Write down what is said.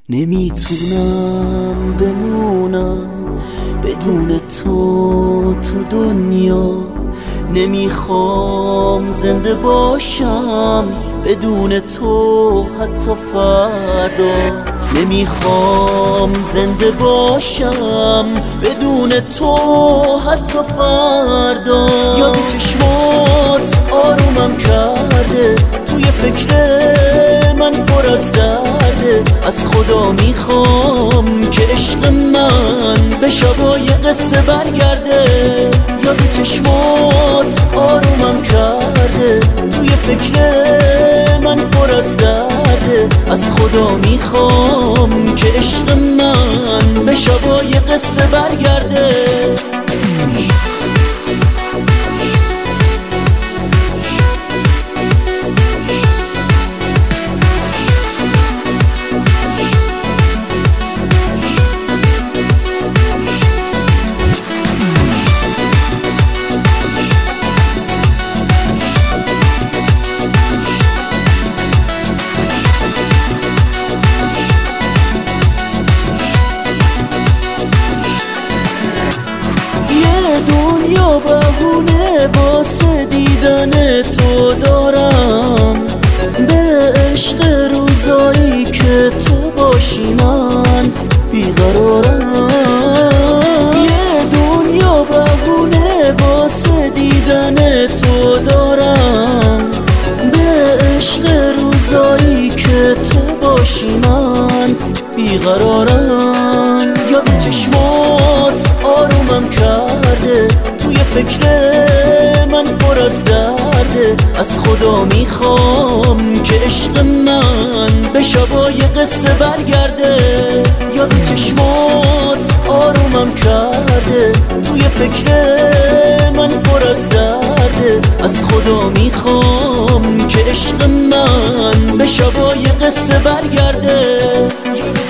نمیتونم بمونم بدون تو دنیا، نمیخوام زنده باشم بدون تو حتی فردا، نمیخوام زنده باشم بدون تو حتی فردا. یاد چشمات آرومم کرده، توی فکر من پر از درده. از خدا میخوام که عشق من به شبای قصه برگرده. یاد چشمات آرومم کرده، توی فکر من پر از درده. از خدا میخوام که عشق من به شبای قصه برگرده. دنیا بهونه واسه دیدن تو دارم، به عشق روزایی که تو باشی من بیقرارم. یه دنیا بهونه واسه دیدن تو دارم، به عشق روزایی که تو باشی من بیقرارم. یاد چشمات آرومم کرده، توی فکر من پر از درده. از خدا میخوام که عشق من به شبای قصه برگرده. یاد چشمات آرومم کرده، توی فکر من پر از درده. از خدا میخوام که عشق من به شبای قصه برگرده.